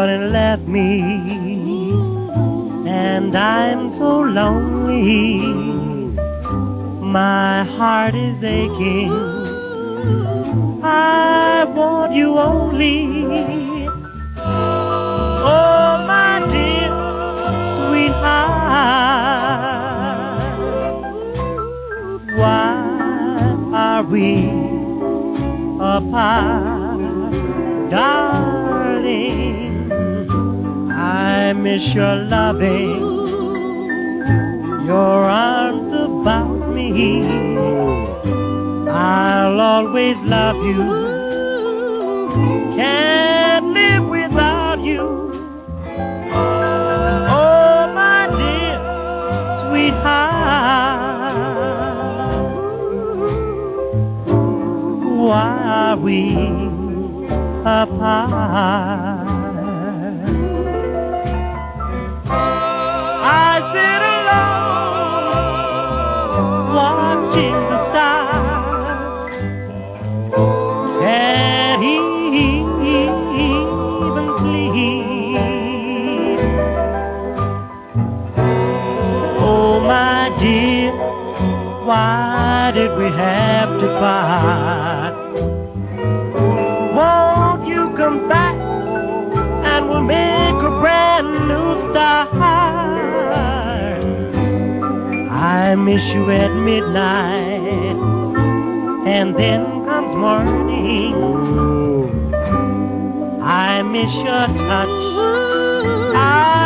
gone and left me, and I'm so lonely. My heart is aching. I want you only. Oh, my dear sweetheart, why are we apart, darling? I miss your loving, your arms about me. I'll always love you, can't live without you. Oh, my dear sweetheart, why are we apart? I sit alone, watching the stars, can't even sleep. Oh, my dear, why did we have to part? Won't you come back and we'll make a brand new start? I miss you at midnight, and then comes morning. I miss your touch.